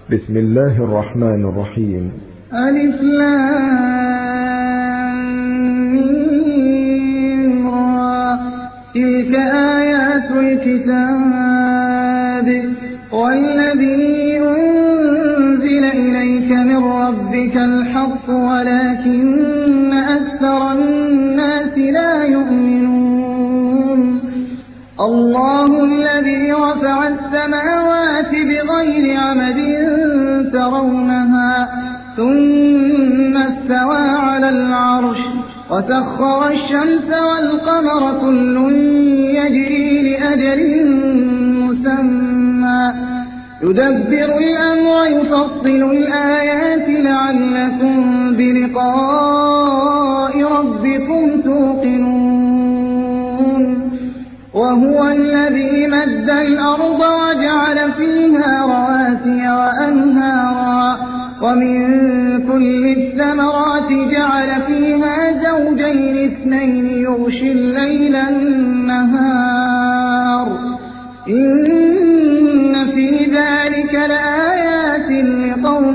بسم الله الرحمن الرحيم. ألف لام ميم را. تلك آيات الكتاب والذي أنزل إليك من ربك الحق ولكن أكثر الناس لا يؤمنون. الله الذي رفع السماوات بغير عمد ترونها ثم استوى على العرش وسخر الشمس والقمر كل يجري لأجل مسمى يدبر الأمر يفصل الآيات لعلكم بلقاء ربكم توقنون. وهو الذي مد الأرض وجعل فيها رواسي وأنهارا ومن كل الثمرات جعل فيها زوجين اثنين يغشي الليل النهار إن في ذلك لآيات لقوم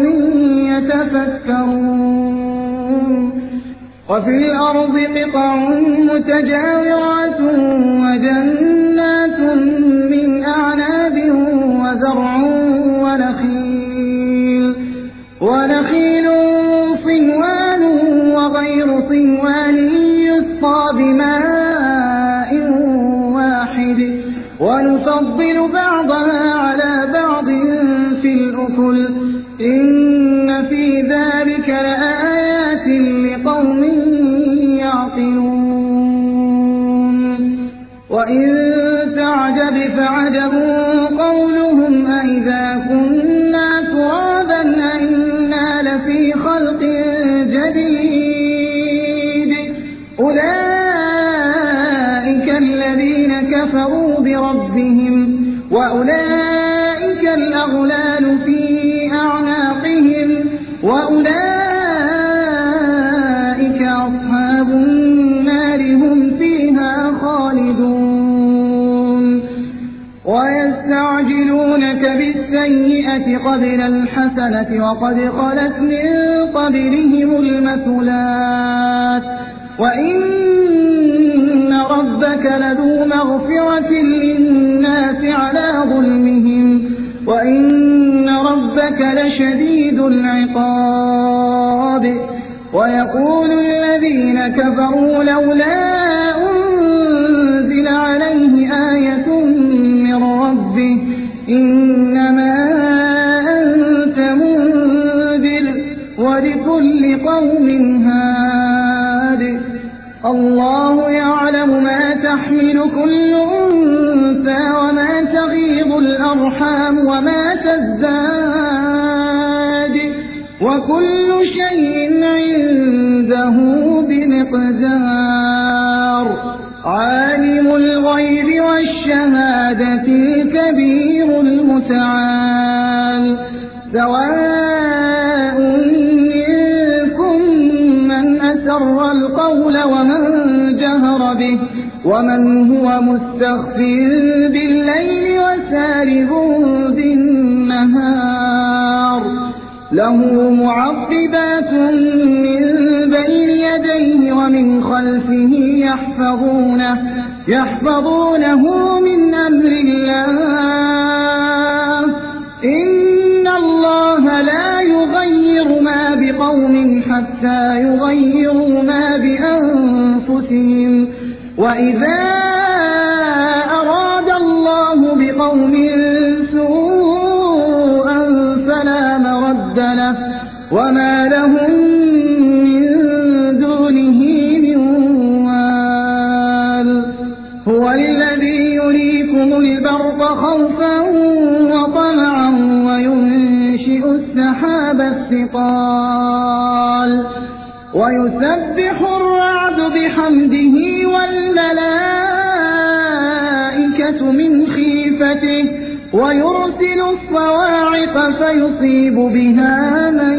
يتفكرون. وفي الأرض قطع متجاورات وجنات من أعناب وزرع ونخيل صنوان وغير صنوان يسقى بماء واحد ونفضل بعضها على بعض في الأكل إن في ذلك لآيات لقوم يعقلون. وإن تعجب فعجب قولهم أإذا كنا ترابا أإنا لفي خلق جديد أولئك الذين كفروا بربهم وأولئك الأغلال في أعناقهم وأولئك أصحاب النار هم فيها خالدون. ويستعجلونك بالسيئة قبل الحسنة وقد خلت من قبلهم المثلات وإن ربك لذو مغفرة للناس على ظلمهم وإن ربك لشديد العقاب. ويقول الذين كفروا لولا أنزل عليه آية من ربه إنما أنت منذر ولكل قوم هاد. الله يعلم ما تحمل كل أنثى وما تغيض الأرحام وما تزداد وكل شيء عنده بمقدار. عالم الغيب والشهادة الكبير المتعال. سواء منكم من أسر القول ومن جهر به ومن هو مستخف بالليل وسارب بالنهار. له معقبات من بين يديه ومن خلفه يحفظونه من أمر الله. إن الله لا يغير ما بقوم حتى يغيروا ما بأنفسهم وإذا أراد الله بقوم سوءا فلا مرد له وما لهم من دونه من وال. هو الذي يريكم البرق خوفا وطمعا وينشئ السحاب الثقال ويسبح الرعد بحمده والملائكة من خيفته ويرسل الصواعق فيصيب بها من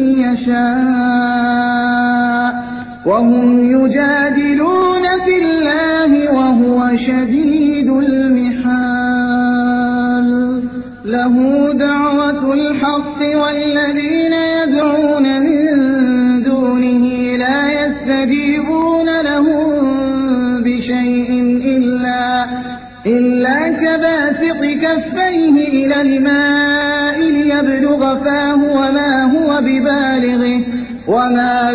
يشاء وهم يجادلون في الله وهو شديد المحال. له دعوة الحق والذين يدعون من دونه لا يستجيبون لهم بشيء إلا كباسط كفيه إلى الماء ليبلغ فاه وما هو ببالغه وما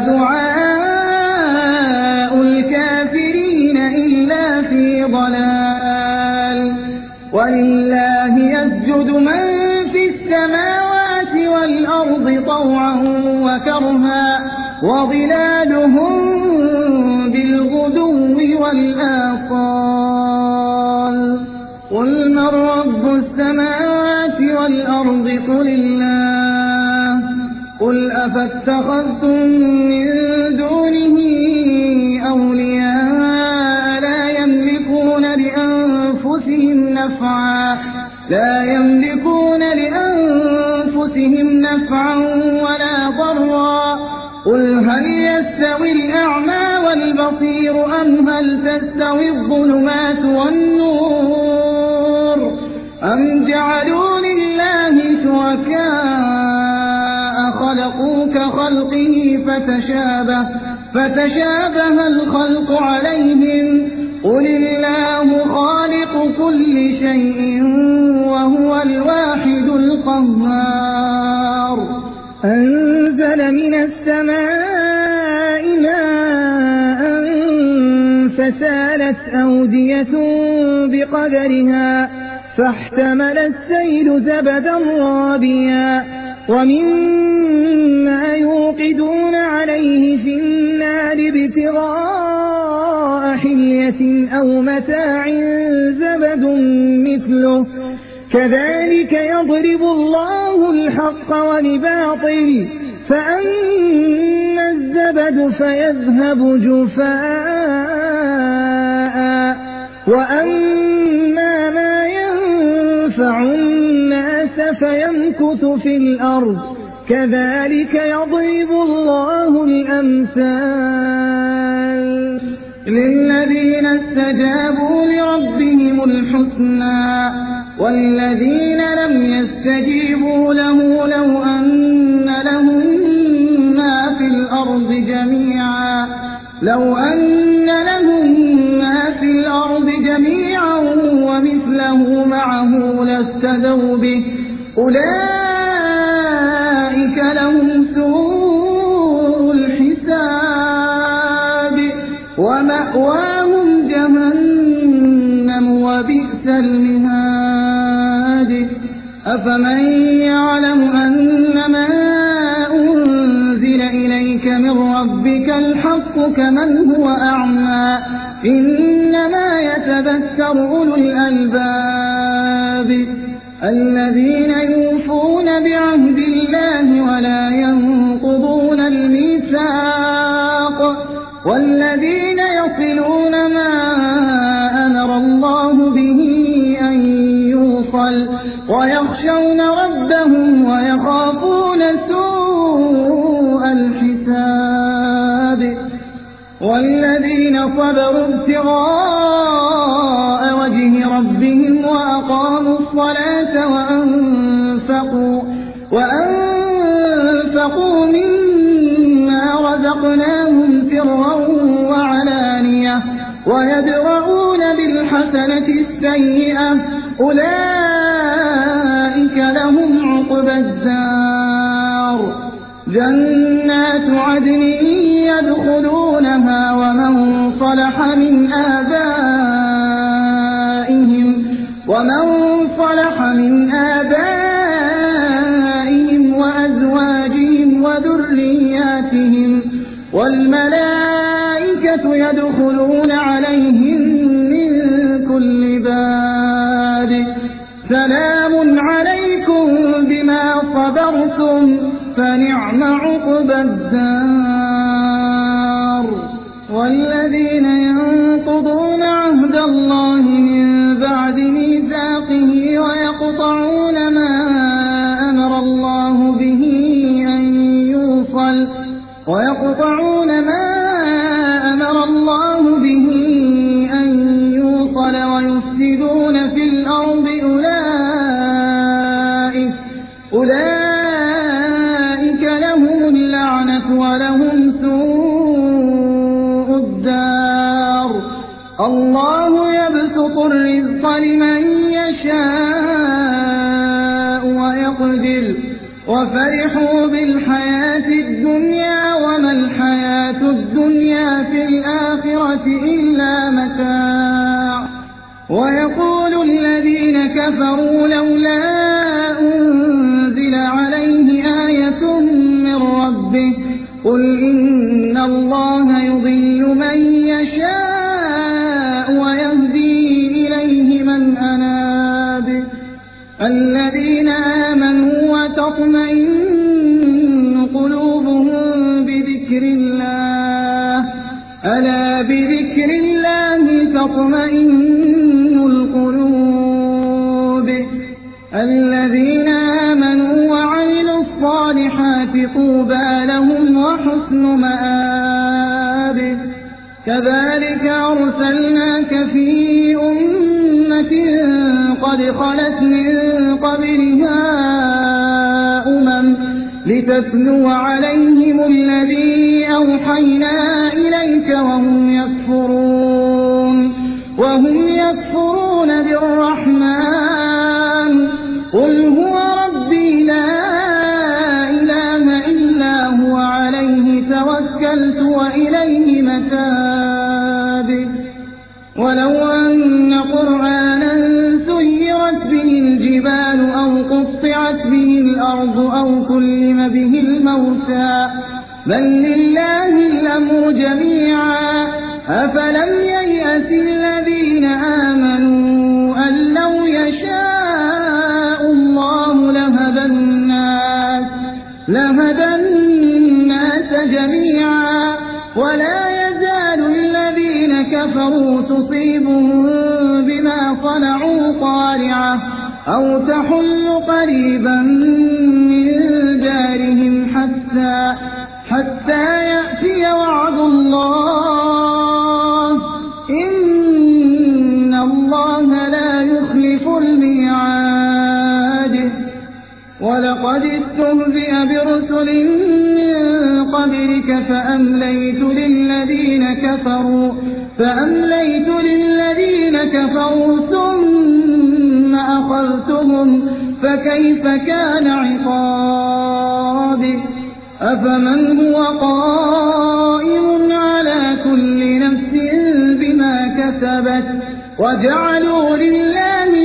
دعاء الكافرين إلا في ضلال ولله يسجد من في السماوات والأرض طوعا وكرها وظلالهم بالغدو والآصال قل من رب السماوات والأرض قل الله قل أفاتخذتم من دونه أولياء لا يملكون لأنفسهم نفعا ولا ضرا قل هل يستوي الأعمى والبصير أم هل تستوي الظلمات والنور أم جعلوا لله شركاء خلقوا كخلقه فتشابه الخلق عليهم قل الله خالق كل شيء وهو الواحد القهار أنزل من السماء ماء فسالت أودية بقدرها فاحتمل السيل زبدا رابيا ومما يوقدون عليه في النار ابتغاء حلية أو متاع زبد مثله كذلك يضرب الله الحق والباطل فأما الزبد فيذهب جفاء وأما ما ينفع الناس فيمكث في الأرض كذلك يضرب الله الأمثال للذين استجابوا لربهم الحسنى والذين لم يستجيبوا له لو أن لهم ما في الأرض جميعا ومثله معه لافتدوا به أولئك لهم سوء الحساب ومأواهم جهنم وبئس المهاد أفمن يعلم أنما أنزل إليك من ربك الحق كمن هو أعمى إنما يتذكر أولو الألباب الذين يوفون بعهد الله ولا ينقضون الميثاق والذين يصلون ما أمر الله به أن يوصل ويخشون ربهم ويخافون سوء الحساب والذين صبروا ابتغاء وجه ربهم وأقاموا الصلاة وأنفقوا مما رزقناهم سرا وعلانية ويدرؤون بالحسنة السيئة أولئك لهم عقبى الدار جنات عدن يدخلونها ومن صلح من آبائهم وأزواجهم وذرياتهم والملائكة يدخلون عليهم من كل باب سلام عليكم بما صبرتم فنعم عقبى الدار والذين ينقضون عهد الله من بعد ميثاقه ويقطعون ما أمر الله به أن يوصل ويفسدون في الأرض اللعنة ولهم سوء الدار الله يبسط الرزق لمن يشاء ويقدر وفرحوا بالحياة الدنيا وما الحياة الدنيا في الآخرة إلا متاع ويقول الذين كفروا لولا أنزل عليه آية من ربه قل إن الله يضل من يشاء ويهدي إليه من أناب الذين آمنوا وتطمئن قلوبهم بذكر الله ألا بذكر الله تطمئن القلوب الذين آمنوا وعملوا الصالحات طوبى لهم وحسن مآب كذلك أرسلناك في أمة قد خلت من قبلها لتتلو عليهم الذي أوحينا إليك وهم يكفرون بالرحمن قل هو ربي لا إله إلا هو عليه توكلت وإليه متاب ولو أن قرآنا سيرت به الجبال أو قطعت به الأرض أو كلم به الموتى بل لله الأمر جميعا أفلم ييأس الذين آمنوا أن لو يشاء الله لهدى الناس جميعا ولا يزال الذين كفروا تصيبهم بما صنعوا قارعة أو تحل قريبا من دارهم حتى يأتي وعد الله إن الله لا يخلف الميعاد ولقد استهزئ برسل من قبلك فأمليت للذين كفروا ثم أخذتهم فكيف كان عقاب أفمن هو قائم على كل نفس بما كسبت وجعلوا لله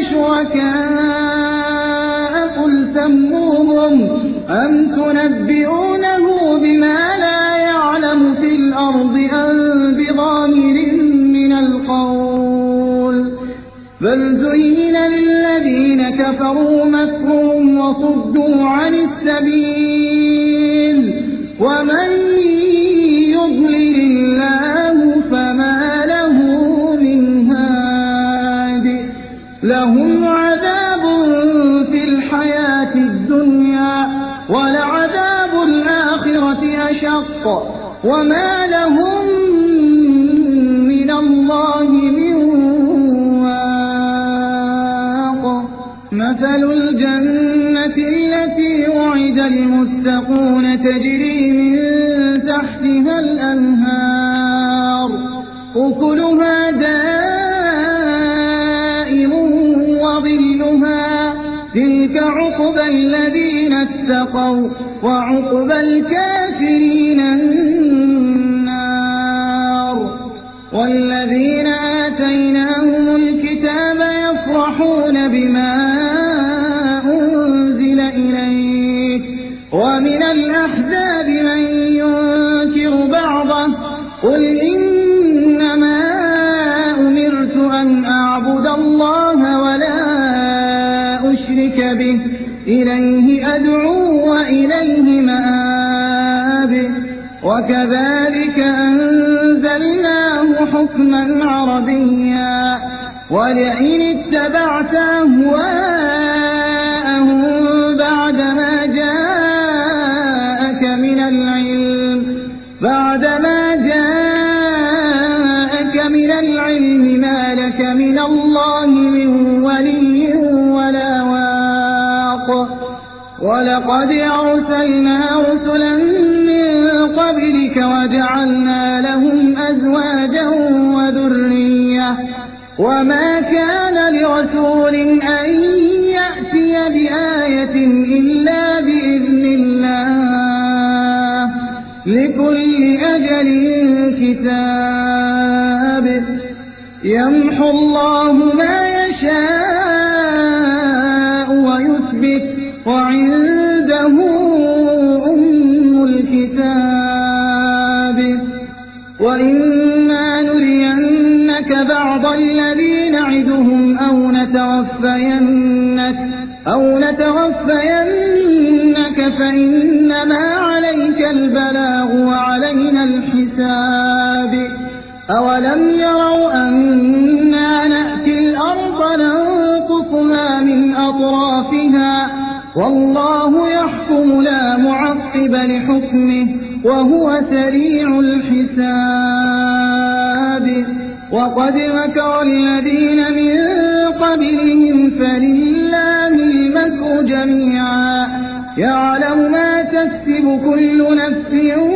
شركاء قل سموهم أم تنبئونه بما لا يعلم في الأرض أم بظاهر من القول بل زين للذين كفروا مكرهم وصدوا عن السبيل ومن يضلل الله فما له من هاد لهم عذاب في الحياة الدنيا ولعذاب الآخرة أشق وما لهم من الله من واق مثل الجنة التي وعد المتقون تجري من تحتها الأنهار أكلها دائم وظلها تلك عقبى الذين اتقوا وعقبى الكافرين النار والذين آتيناهم الكتاب يفرحون بما أنزل إليك ومن الأحزاب من ينكر بعضه قل إنما أمرت أن أعبد الله ولا أشرك به إليه أدعو وإليه مآب وكذلك أنزلناه حكما عربيا ولئن اتبعت أهواءهم بعدما جاءك من العلم ما لك من الله من ولي ولا واق ولقد أرسلنا رسلا من قبلك وجعلنا لهم أزواجا وذرية وما كان لرسول أن يأتي بآية إلا بإذن الله لكل أجل كتاب يمحو الله ما يشاء ويثبت وعنده أم الكتاب وإما نرينك بعض الذي نعدهم أو نتوفينك فإنما عليك البلاغ وعلينا الحساب أولم يروا أنا نأتي الأرض ننقصها من أطرافها والله يحكم لا معقب لحكمه وهو سريع الحساب وقد مكر الذين من قبلهم فلله المكر جميعا يعلم ما تكسب كل نفس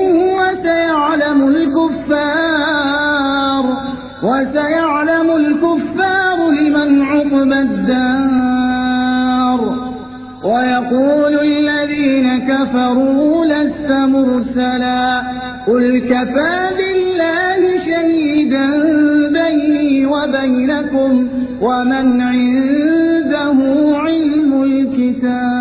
وسيعلم الكفار لمن عقبى الدار ويقول الذين كفروا لست مرسلا قل كفى بالله شهيدا بيني وبينكم ومن عنده علم الكتاب